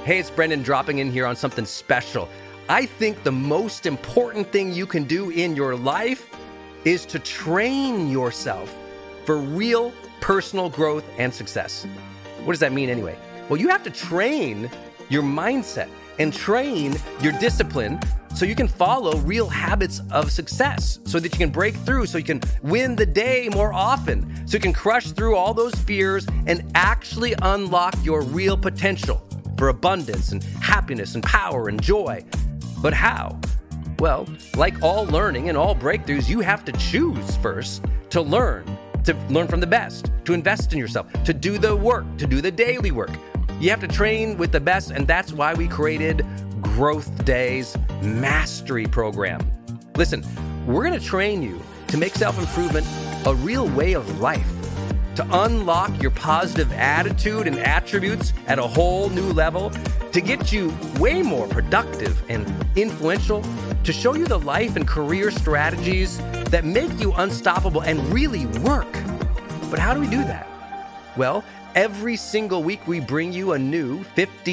Hey, it's Brendan dropping in here on something special. I think the most important thing you can do in your life is to train yourself for real personal growth and success. What does that mean anyway? Well, you have to train your mindset and train your discipline so you can follow real habits of success, so that you can break through, so you can win the day more often, so you can crush through all those fears and actually unlock your real potential for abundance and happiness and power and joy. But how? Well, like all learning and all breakthroughs, you have to choose first to learn from the best, to invest in yourself, to do the work, to do the daily work. You have to train with the best, and that's why we created Growth Day's Mastery Program. Listen, we're going to train you to make self-improvement a real way of life, to unlock your positive attitude and attributes at a whole new level, to get you way more productive and influential, to show you the life and career strategies that make you unstoppable and really work. But how do we do that? Well, every single week we bring you a new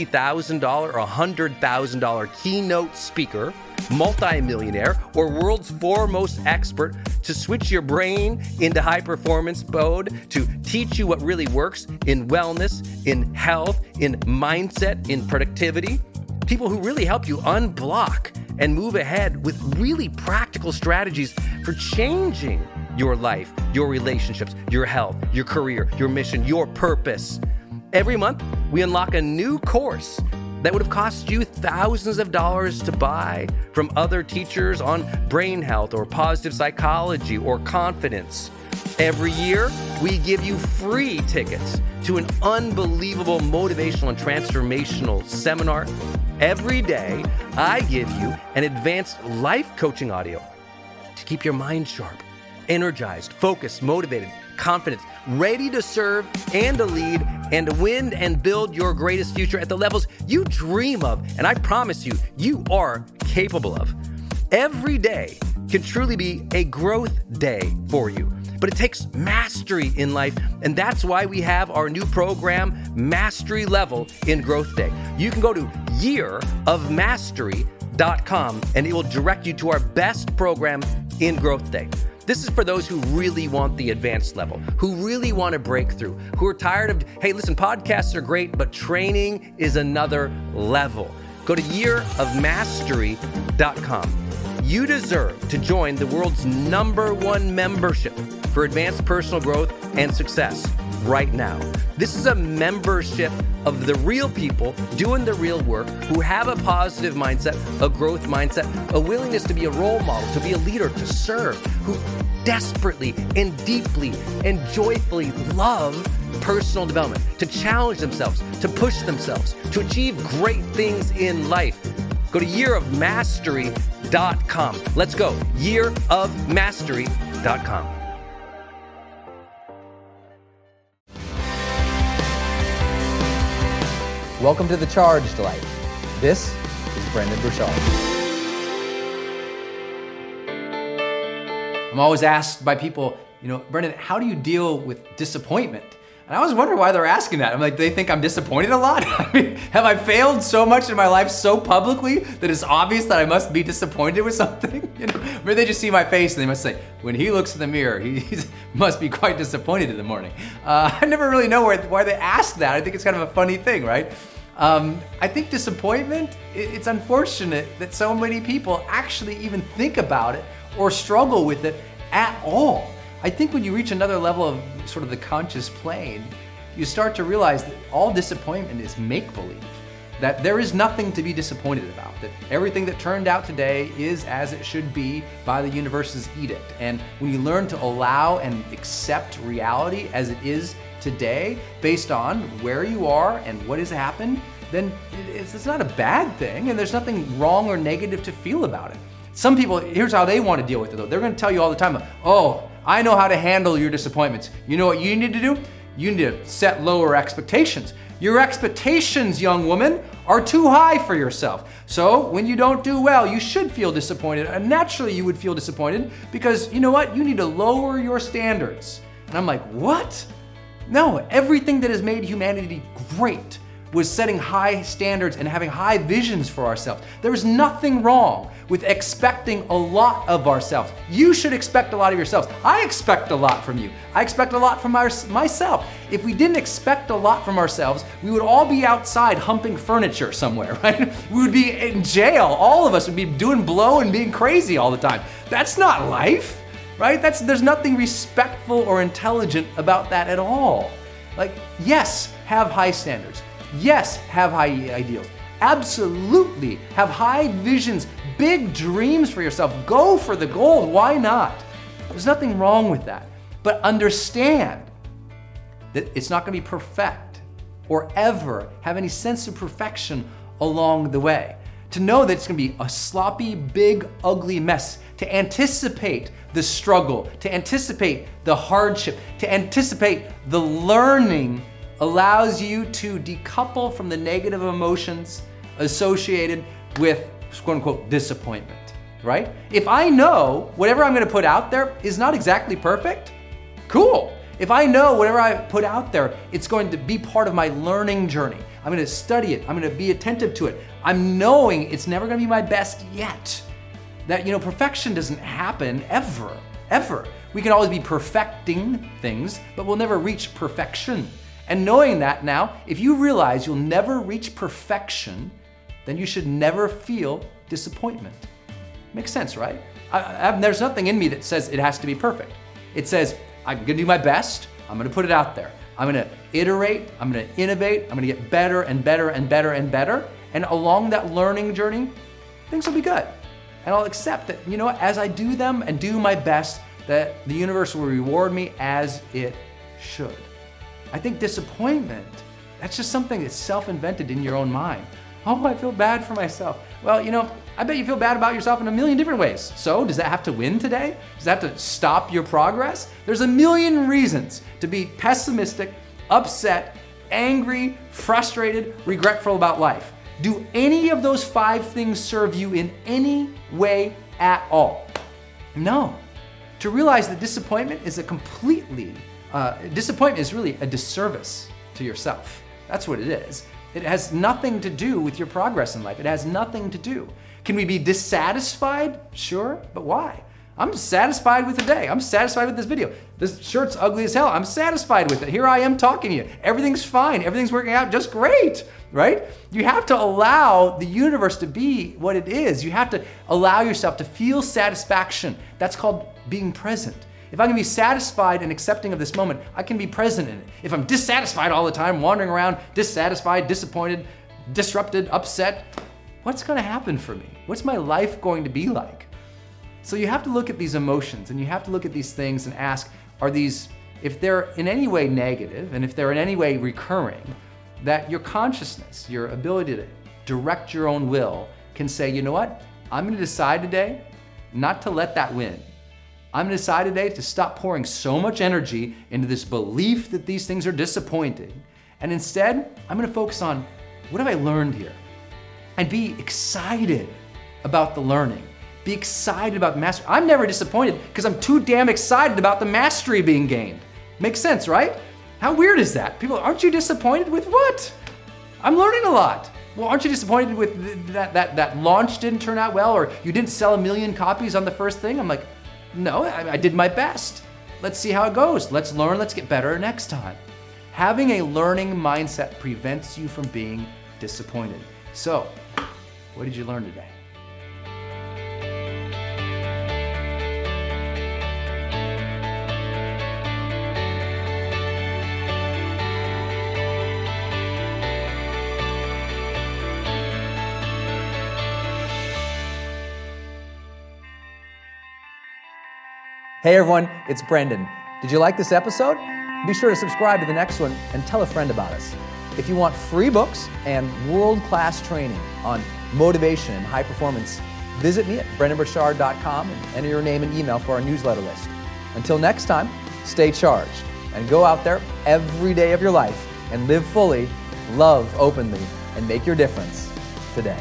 $50,000 or $100,000 keynote speaker, multimillionaire, or world's foremost expert to switch your brain into high performance mode, to teach you what really works in wellness, in health, in mindset, in productivity. People who really help you unblock and move ahead with really practical strategies for changing your life, your relationships, your health, your career, your mission, your purpose. Every month, we unlock a new course that would have cost you thousands of dollars to buy from other teachers on brain health or positive psychology or confidence. Every year, we give you free tickets to an unbelievable motivational and transformational seminar. Every day, I give you an advanced life coaching audio to keep your mind sharp, energized, focused, motivated, confident, ready to serve and to lead and to win and build your greatest future at the levels you dream of. And I promise you, you are capable of. Every day can truly be a growth day for you. But it takes mastery in life, and that's why we have our new program, Mastery Level in Growth Day. You can go to yearofmastery.com, and it will direct you to our best program in Growth Day. This is for those who really want the advanced level, who really want to break through, who are tired of, hey, listen, podcasts are great, but training is another level. Go to yearofmastery.com. You deserve to join the world's #1 membership for advanced personal growth and success right now. This is a membership of the real people doing the real work, who have a positive mindset, a growth mindset, a willingness to be a role model, to be a leader, to serve, who desperately and deeply and joyfully love personal development, to challenge themselves, to push themselves, to achieve great things in life. Go to yearofmastery.com. Let's go. yearofmastery.com. Welcome to The Charged Life. This is Brendon Burchard. I'm always asked by people, Brendon, how do you deal with disappointment? And I always wonder why they're asking that. I'm like, they think I'm disappointed a lot? I mean, have I failed so much in my life so publicly that it's obvious that I must be disappointed with something? Maybe they just see my face and they must say, when he looks in the mirror, he must be quite disappointed in the morning. I never really know why they ask that. I think it's kind of a funny thing, right? I think disappointment, it's unfortunate that so many people actually even think about it or struggle with it at all. I think when you reach another level of sort of the conscious plane, you start to realize that all disappointment is make-believe, that there is nothing to be disappointed about, that everything that turned out today is as it should be by the universe's edict. And when you learn to allow and accept reality as it is today, based on where you are and what has happened, then it's not a bad thing, and there's nothing wrong or negative to feel about it. Some people, here's how they want to deal with it though. They're going to tell you all the time, oh, I know how to handle your disappointments. You know what you need to do? You need to set lower expectations. Your expectations, young woman, are too high for yourself. So when you don't do well, you should feel disappointed. And naturally you would feel disappointed because you know what? You need to lower your standards. And I'm like, what? No, everything that has made humanity great was setting high standards and having high visions for ourselves. There is nothing wrong with expecting a lot of ourselves. You should expect a lot of yourselves. I expect a lot from you. I expect a lot from myself. If we didn't expect a lot from ourselves, we would all be outside humping furniture somewhere, right? We would be in jail. All of us would be doing blow and being crazy all the time. That's not life, right? There's nothing respectful or intelligent about that at all. Like, yes, have high standards. Yes, have high ideals. Absolutely have high visions, big dreams for yourself. Go for the gold. Why not? There's nothing wrong with that. But understand that it's not going to be perfect or ever have any sense of perfection along the way. To know that it's going to be a sloppy, big, ugly mess. To anticipate the struggle, to anticipate the hardship, to anticipate the learning allows you to decouple from the negative emotions associated with quote unquote disappointment, right? If I know whatever I'm gonna put out there is not exactly perfect, cool. If I know whatever I put out there, it's going to be part of my learning journey. I'm gonna study it, I'm gonna be attentive to it. I'm knowing it's never gonna be my best yet. That, perfection doesn't happen ever. We can always be perfecting things, but we'll never reach perfection. And knowing that now, if you realize you'll never reach perfection, then you should never feel disappointment. Makes sense, right? There's nothing in me that says it has to be perfect. It says, I'm gonna do my best, I'm gonna put it out there. I'm gonna iterate, I'm gonna innovate, I'm gonna get better and better and better and better. And along that learning journey, things will be good. And I'll accept that, as I do them and do my best, that the universe will reward me as it should. I think disappointment, that's just something that's self-invented in your own mind. Oh, I feel bad for myself. Well, I bet you feel bad about yourself in a million different ways. So does that have to win today? Does that have to stop your progress? There's a million reasons to be pessimistic, upset, angry, frustrated, regretful about life. Do any of those 5 things serve you in any way at all? No. To realize that disappointment is disappointment is really a disservice to yourself. That's what it is. It has nothing to do with your progress in life. It has nothing to do. Can we be dissatisfied? Sure, but why? I'm satisfied with the day. I'm satisfied with this video. This shirt's ugly as hell. I'm satisfied with it. Here I am talking to you. Everything's fine. Everything's working out just great, right? You have to allow the universe to be what it is. You have to allow yourself to feel satisfaction. That's called being present. If I can be satisfied and accepting of this moment, I can be present in it. If I'm dissatisfied all the time, wandering around, dissatisfied, disappointed, disrupted, upset, what's gonna happen for me? What's my life going to be like? So you have to look at these emotions and you have to look at these things and ask, are these, if they're in any way negative and if they're in any way recurring, that your consciousness, your ability to direct your own will can say, you know what? I'm gonna decide today not to let that win. I'm gonna decide today to stop pouring so much energy into this belief that these things are disappointing. And instead, I'm gonna focus on what have I learned here? And be excited about the learning. Be excited about mastery. I'm never disappointed because I'm too damn excited about the mastery being gained. Makes sense, right? How weird is that? People, aren't you disappointed with what? I'm learning a lot. Well, aren't you disappointed with that launch didn't turn out well, or you didn't sell 1 million copies on the first thing? I'm like, no, I did my best. Let's see how it goes. Let's learn, let's get better next time. Having a learning mindset prevents you from being disappointed. So, what did you learn today? Hey everyone, it's Brendan. Did you like this episode? Be sure to subscribe to the next one and tell a friend about us. If you want free books and world-class training on motivation and high performance, visit me at brendanburchard.com and enter your name and email for our newsletter list. Until next time, stay charged and go out there every day of your life and live fully, love openly, and make your difference today.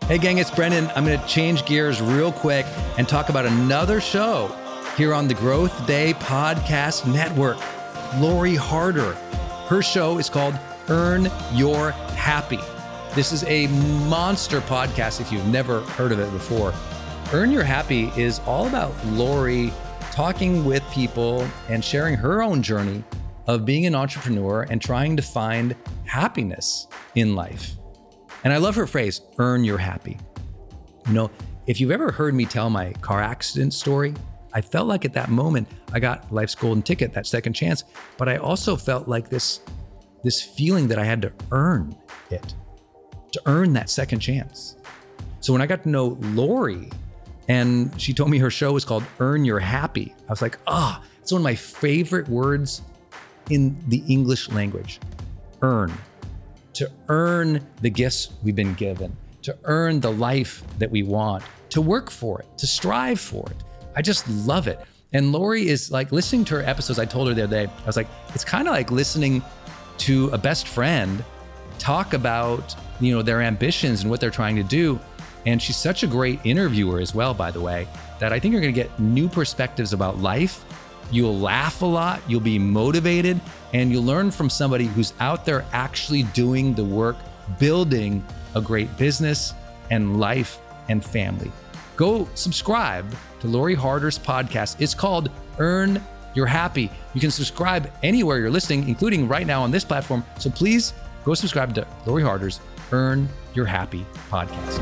Hey gang, it's Brendan. I'm going to change gears real quick and talk about another show here on the Growth Day Podcast Network. Lori Harder. Her show is called Earn Your Happy. This is a monster podcast if you've never heard of it before. Earn Your Happy is all about Lori talking with people and sharing her own journey of being an entrepreneur and trying to find happiness in life. And I love her phrase, earn your happy. You know, if you've ever heard me tell my car accident story, I felt like at that moment I got life's golden ticket, that second chance, but I also felt like this feeling that I had to earn it, to earn that second chance. So when I got to know Lori and she told me her show was called Earn Your Happy, I was like, it's one of my favorite words in the English language, earn. To earn the gifts we've been given, to earn the life that we want, to work for it, to strive for it. I just love it. And Lori is like, listening to her episodes, I told her the other day, I was like, it's kind of like listening to a best friend talk about, you know, their ambitions and what they're trying to do. And she's such a great interviewer as well, by the way, that I think you're gonna get new perspectives about life. You'll laugh a lot, you'll be motivated, and you'll learn from somebody who's out there actually doing the work, building a great business and life and family. Go subscribe to Lori Harder's podcast. It's called Earn Your Happy. You can subscribe anywhere you're listening, including right now on this platform. So please go subscribe to Lori Harder's Earn Your Happy podcast.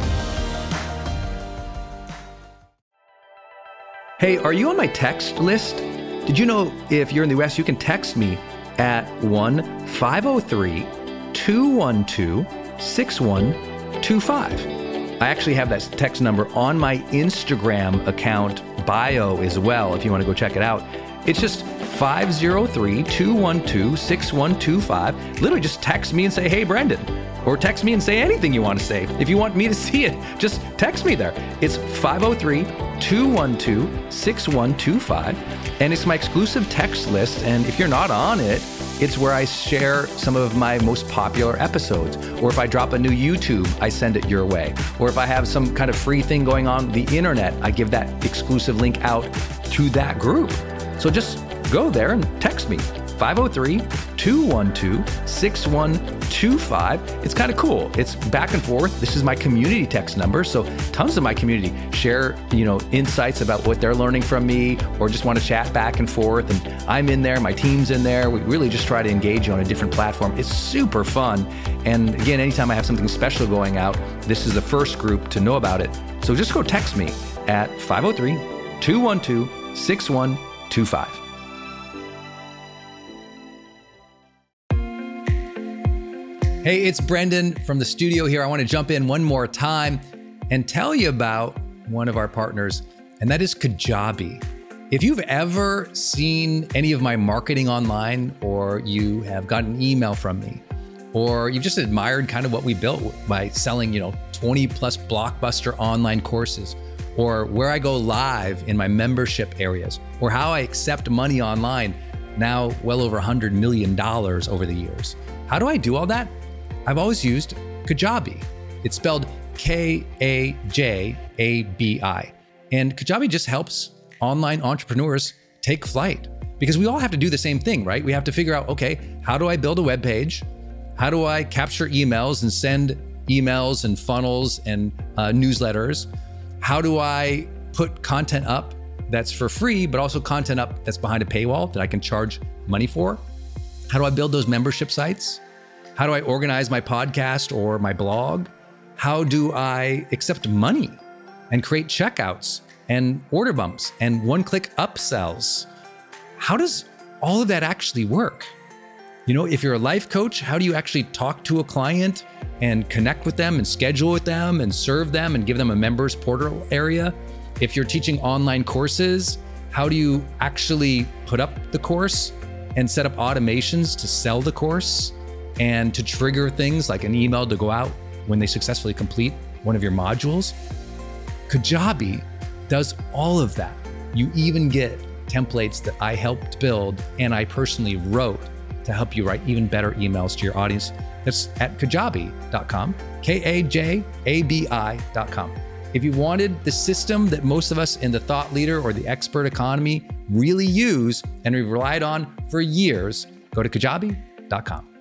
Hey, are you on my text list? Did you know if you're in the US, you can text me at 1-503-212-6125. I actually have that text number on my Instagram account bio as well, if you want to go check it out. It's just 503-212-6125. Literally just text me and say, hey, Brendan. Or text me and say anything you want to say. If you want me to see it, just text me there. It's 503-212-6125. And it's my exclusive text list. And if you're not on it, it's where I share some of my most popular episodes. Or if I drop a new YouTube, I send it your way. Or if I have some kind of free thing going on the internet, I give that exclusive link out to that group. So just go there and text me. 503-212-6125. It's kind of cool. It's back and forth. This is my community text number. So tons of my community share, insights about what they're learning from me or just want to chat back and forth. And I'm in there, my team's in there. We really just try to engage you on a different platform. It's super fun. And again, anytime I have something special going out, this is the first group to know about it. So just go text me at 503-212-6125. Hey, it's Brendan from the studio here. I want to jump in one more time and tell you about one of our partners, and that is Kajabi. If you've ever seen any of my marketing online, or you have gotten an email from me, or you've just admired kind of what we built by selling, 20 plus blockbuster online courses, or where I go live in my membership areas, or how I accept money online, now well over $100 million over the years. How do I do all that? I've always used Kajabi. It's spelled Kajabi. And Kajabi just helps online entrepreneurs take flight, because we all have to do the same thing, right? We have to figure out, okay, how do I build a web page? How do I capture emails and send emails and funnels and newsletters? How do I put content up that's for free, but also content up that's behind a paywall that I can charge money for? How do I build those membership sites? How do I organize my podcast or my blog? How do I accept money and create checkouts and order bumps and one-click upsells? How does all of that actually work? If you're a life coach, how do you actually talk to a client and connect with them and schedule with them and serve them and give them a members portal area? If you're teaching online courses, how do you actually put up the course and set up automations to sell the course and to trigger things like an email to go out when they successfully complete one of your modules? Kajabi does all of that. You even get templates that I helped build and I personally wrote to help you write even better emails to your audience. It's at kajabi.com, Kajabi.com. If you wanted the system that most of us in the thought leader or the expert economy really use and we've relied on for years, go to kajabi.com.